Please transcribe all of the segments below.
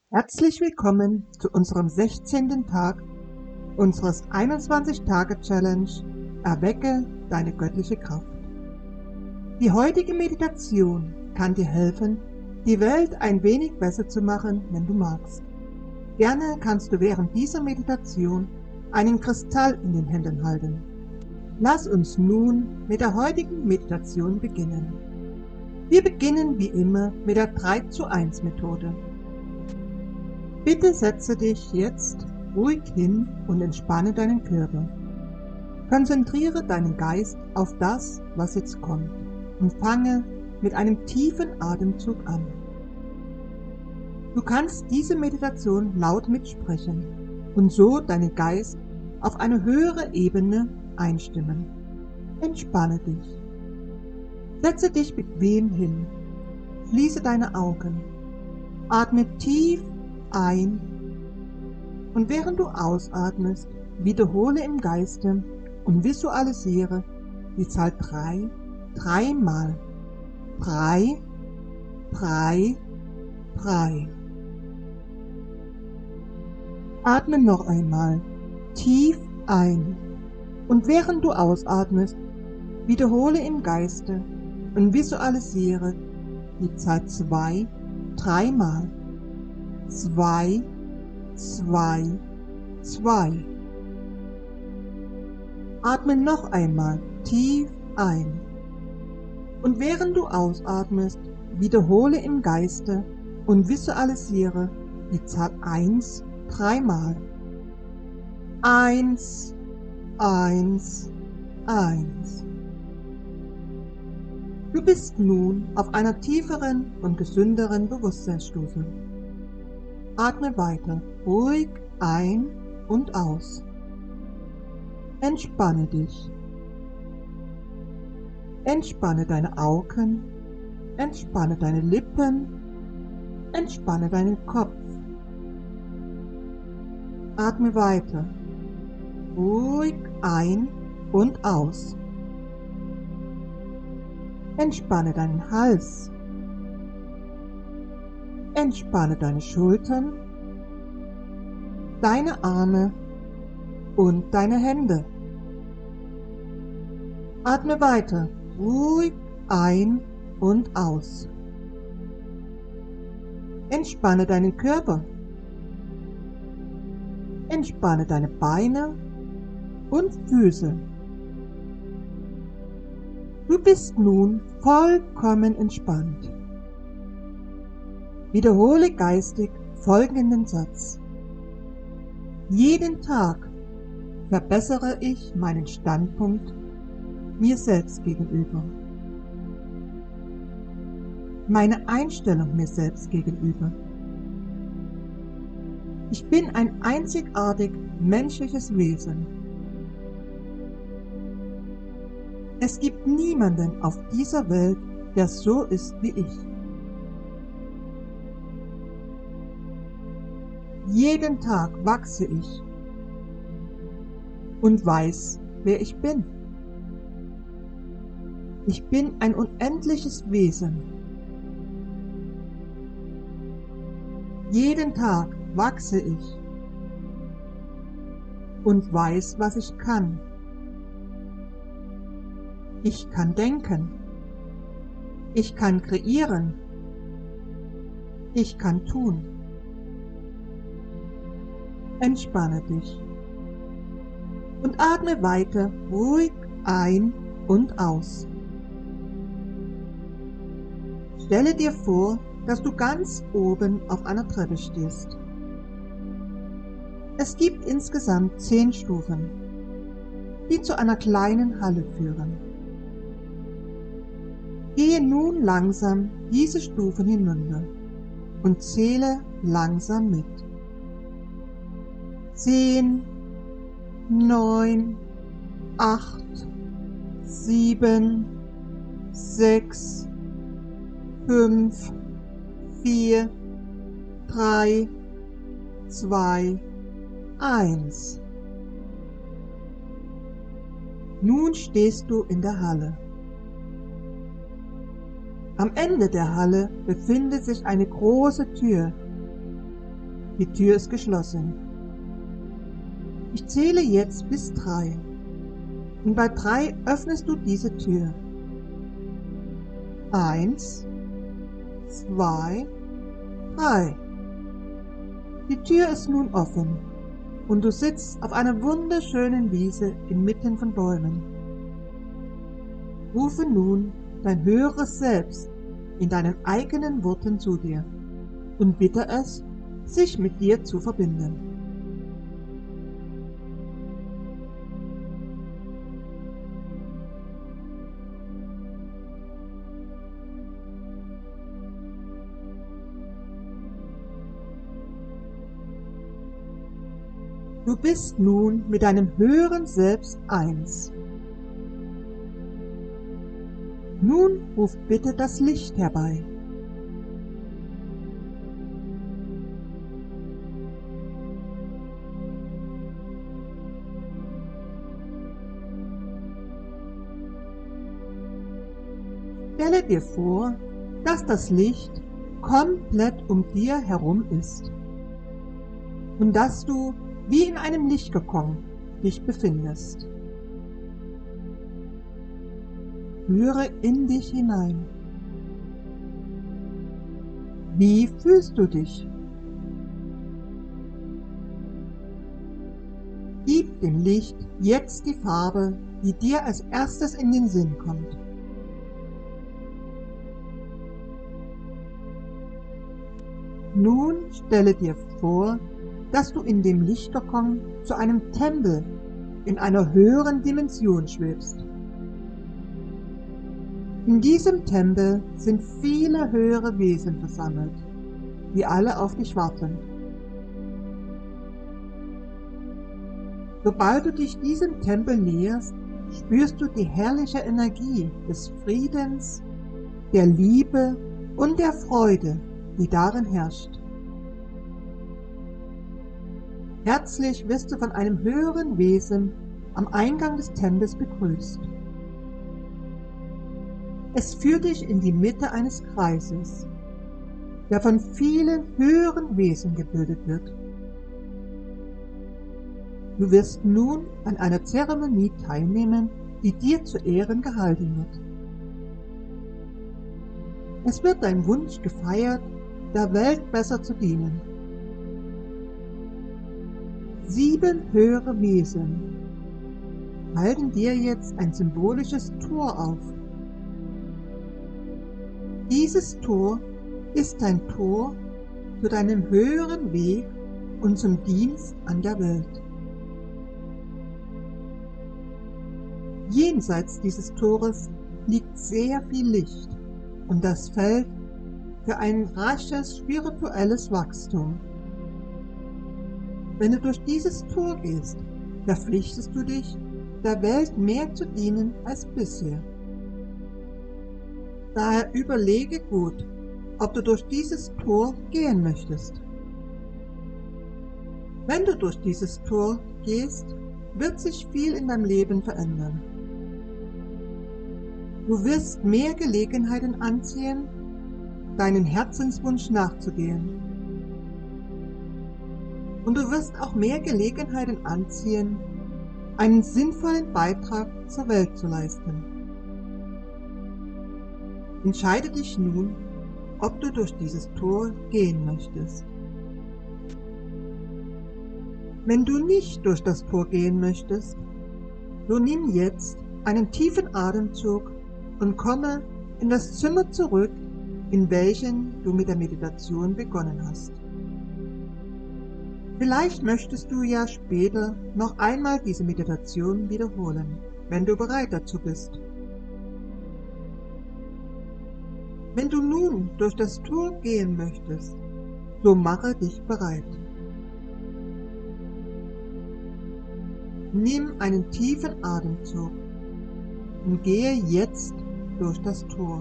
Herzlich willkommen zu unserem 16. Tag unseres 21-Tage-Challenge Erwecke deine göttliche Kraft. Die heutige Meditation kann dir helfen, die Welt ein wenig besser zu machen, wenn du magst. Gerne kannst du während dieser Meditation einen Kristall in den Händen halten. Lass uns nun mit der heutigen Meditation beginnen. Wir beginnen wie immer mit der 3:1 Methode. Bitte setze dich jetzt ruhig hin und entspanne deinen Körper. Konzentriere deinen Geist auf das, was jetzt kommt, und fange mit einem tiefen Atemzug an. Du kannst diese Meditation laut mitsprechen und so deinen Geist auf eine höhere Ebene einstimmen. Entspanne dich. Setze dich bequem hin. Schließe deine Augen. Atme tief ein und während du ausatmest, wiederhole im Geiste und visualisiere die Zahl 3 dreimal. 3, 3, 3. Atme noch einmal tief ein und während du ausatmest, wiederhole im Geiste und visualisiere die Zahl 2 dreimal. 2, 2, 2. Atme noch einmal tief ein und während du ausatmest, wiederhole im Geiste und visualisiere die Zahl 1 dreimal. 1, 1, 1. Du bist nun auf einer tieferen und gesünderen Bewusstseinsstufe. Atme weiter ruhig ein und aus. Entspanne dich. Entspanne deine Augen, entspanne deine Lippen, entspanne deinen Kopf. Atme weiter ruhig ein und aus. Entspanne deinen Hals. Entspanne deine Schultern, deine Arme und deine Hände. Atme weiter ruhig ein und aus. Entspanne deinen Körper. Entspanne deine Beine und Füße. Du bist nun vollkommen entspannt. Wiederhole geistig folgenden Satz. Jeden Tag verbessere ich meinen Standpunkt mir selbst gegenüber. Meine Einstellung mir selbst gegenüber. Ich bin ein einzigartig menschliches Wesen. Es gibt niemanden auf dieser Welt, der so ist wie ich. Jeden Tag wachse ich und weiß, wer ich bin. Ich bin ein unendliches Wesen. Jeden Tag wachse ich und weiß, was ich kann. Ich kann denken. Ich kann kreieren. Ich kann tun. Entspanne dich und atme weiter ruhig ein und aus. Stelle dir vor, dass du ganz oben auf einer Treppe stehst. Es gibt insgesamt 10 Stufen, die zu einer kleinen Halle führen. Gehe nun langsam diese Stufen hinunter und zähle langsam mit. 10, 9, 8, 7, 6, 5, 4, 3, 2, 1. Nun stehst du in der Halle. Am Ende der Halle befindet sich eine große Tür, Die Tür ist geschlossen. Ich zähle jetzt bis 3. Und bei 3 öffnest du diese Tür. 1, 2, 3. Die Tür ist nun offen und du sitzt auf einer wunderschönen Wiese inmitten von Bäumen. Rufe nun dein höheres Selbst in deinen eigenen Worten zu dir und bitte es, sich mit dir zu verbinden. Du bist nun mit deinem höheren Selbst eins. Nun ruf bitte das Licht herbei. Stelle dir vor, dass das Licht komplett um dir herum ist und dass du wie in einem Lichtkokon dich befindest. Höre in dich hinein. Wie fühlst du dich? Gib dem Licht jetzt die Farbe, die dir als erstes in den Sinn kommt. Nun stelle dir vor, dass du in dem Lichtkokon zu einem Tempel in einer höheren Dimension schwebst. In diesem Tempel sind viele höhere Wesen versammelt, die alle auf dich warten. Sobald du dich diesem Tempel näherst, spürst du die herrliche Energie des Friedens, der Liebe und der Freude, die darin herrscht. Herzlich wirst du von einem höheren Wesen am Eingang des Tempels begrüßt. Es führt dich in die Mitte eines Kreises, der von vielen höheren Wesen gebildet wird. Du wirst nun an einer Zeremonie teilnehmen, die dir zu Ehren gehalten wird. Es wird dein Wunsch gefeiert, der Welt besser zu dienen. 7 höhere Wesen halten dir jetzt ein symbolisches Tor auf. Dieses Tor ist dein Tor zu deinem höheren Weg und zum Dienst an der Welt. Jenseits dieses Tores liegt sehr viel Licht und das Feld für ein rasches spirituelles Wachstum. Wenn du durch dieses Tor gehst, verpflichtest du dich, der Welt mehr zu dienen als bisher. Daher überlege gut, ob du durch dieses Tor gehen möchtest. Wenn du durch dieses Tor gehst, wird sich viel in deinem Leben verändern. Du wirst mehr Gelegenheiten anziehen, deinen Herzenswunsch nachzugehen. Und du wirst auch mehr Gelegenheiten anziehen, einen sinnvollen Beitrag zur Welt zu leisten. Entscheide dich nun, ob du durch dieses Tor gehen möchtest. Wenn du nicht durch das Tor gehen möchtest, so nimm jetzt einen tiefen Atemzug und komme in das Zimmer zurück, in welchem du mit der Meditation begonnen hast. Vielleicht möchtest du ja später noch einmal diese Meditation wiederholen, wenn du bereit dazu bist. Wenn du nun durch das Tor gehen möchtest, so mache dich bereit. Nimm einen tiefen Atemzug und gehe jetzt durch das Tor.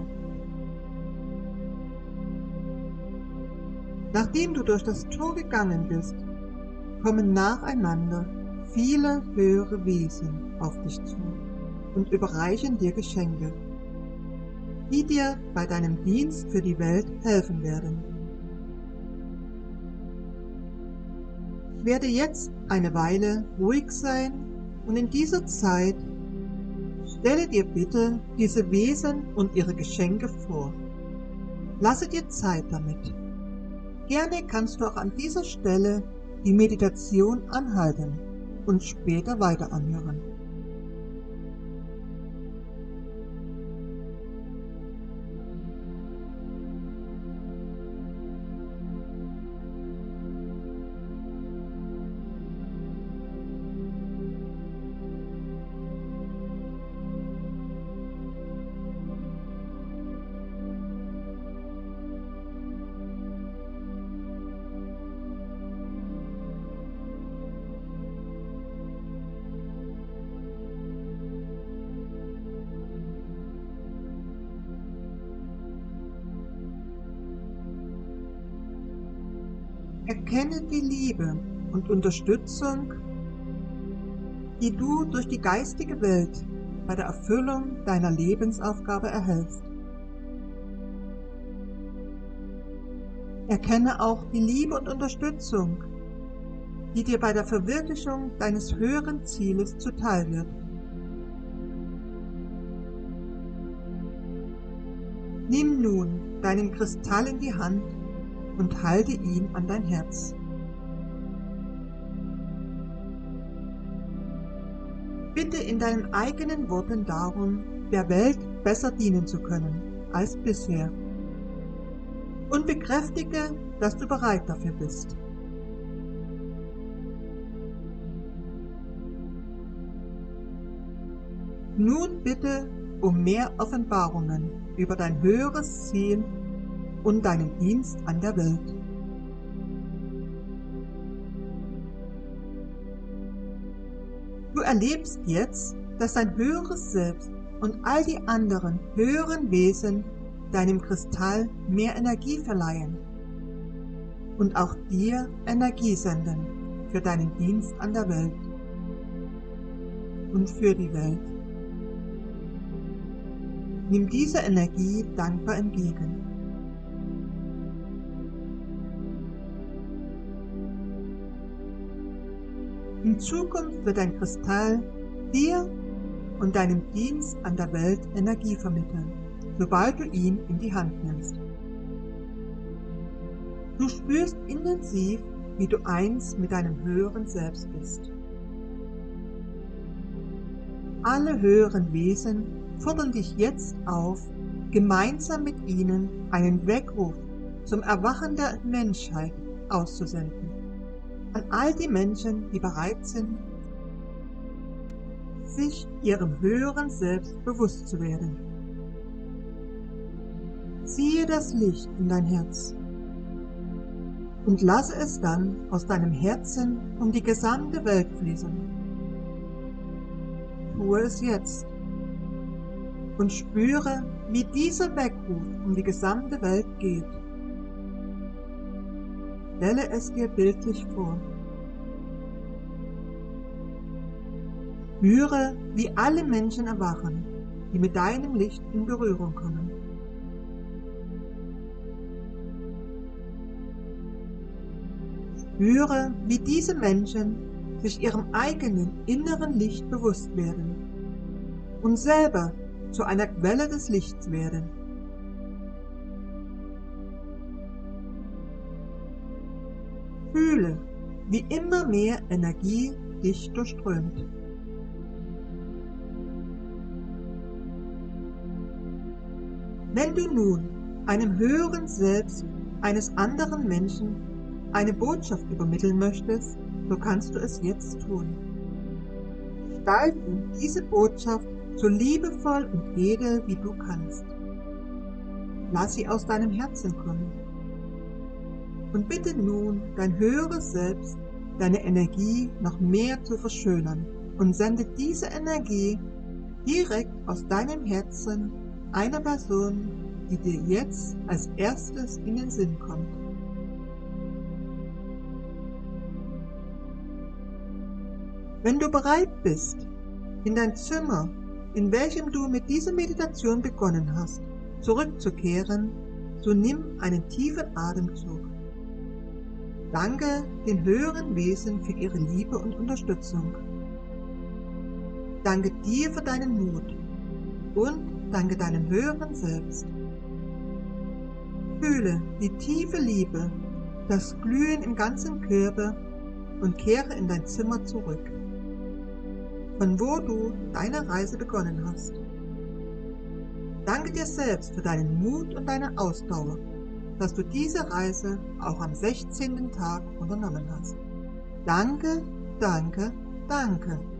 Nachdem du durch das Tor gegangen bist, kommen nacheinander viele höhere Wesen auf dich zu und überreichen dir Geschenke, die dir bei deinem Dienst für die Welt helfen werden. werde jetzt eine Weile ruhig sein und in dieser Zeit stelle dir bitte diese Wesen und ihre Geschenke vor. Lasse dir Zeit damit. Gerne kannst du auch an dieser Stelle die Meditation anhalten und später weiter anhören. Erkenne die Liebe und Unterstützung, die du durch die geistige Welt bei der Erfüllung deiner Lebensaufgabe erhältst. Erkenne auch die Liebe und Unterstützung, die dir bei der Verwirklichung deines höheren Zieles zuteil wird. Nimm nun deinen Kristall in die Hand und halte ihn an dein Herz. Bitte in deinen eigenen Worten darum, der Welt besser dienen zu können als bisher. Und bekräftige, dass du bereit dafür bist. Nun bitte um mehr Offenbarungen über dein höheres Ziel und deinen Dienst an der Welt. Du erlebst jetzt, dass dein höheres Selbst und all die anderen höheren Wesen deinem Kristall mehr Energie verleihen und auch dir Energie senden für deinen Dienst an der Welt und für die Welt. Nimm diese Energie dankbar entgegen. In Zukunft wird dein Kristall dir und deinem Dienst an der Welt Energie vermitteln, sobald du ihn in die Hand nimmst. Du spürst intensiv, wie du eins mit deinem höheren Selbst bist. Alle höheren Wesen fordern dich jetzt auf, gemeinsam mit ihnen einen Weckruf zum Erwachen der Menschheit auszusenden. An all die Menschen, die bereit sind, sich ihrem höheren Selbst bewusst zu werden. Ziehe das Licht in dein Herz und lasse es dann aus deinem Herzen um die gesamte Welt fließen. Tue es jetzt und spüre, wie dieser Weckruf um die gesamte Welt geht. Stelle es dir bildlich vor. Spüre, wie alle Menschen erwachen, die mit deinem Licht in Berührung kommen. Spüre, wie diese Menschen sich ihrem eigenen inneren Licht bewusst werden und selber zu einer Quelle des Lichts werden. Fühle, wie immer mehr Energie dich durchströmt. Wenn du nun einem höheren Selbst eines anderen Menschen eine Botschaft übermitteln möchtest, so kannst du es jetzt tun. Gestalte diese Botschaft so liebevoll und edel wie du kannst. Lass sie aus deinem Herzen kommen. Und bitte nun dein höheres Selbst, deine Energie noch mehr zu verschönern und sende diese Energie direkt aus deinem Herzen einer Person, die dir jetzt als erstes in den Sinn kommt. Wenn du bereit bist, in dein Zimmer, in welchem du mit dieser Meditation begonnen hast, zurückzukehren, so nimm einen tiefen Atemzug. Danke den höheren Wesen für ihre Liebe und Unterstützung. Danke dir für deinen Mut und danke deinem höheren Selbst. Fühle die tiefe Liebe, das Glühen im ganzen Körper und kehre in dein Zimmer zurück, von wo du deine Reise begonnen hast. Danke dir selbst für deinen Mut und deine Ausdauer, dass du diese Reise auch am 16. Tag unternommen hast. Danke, danke, danke.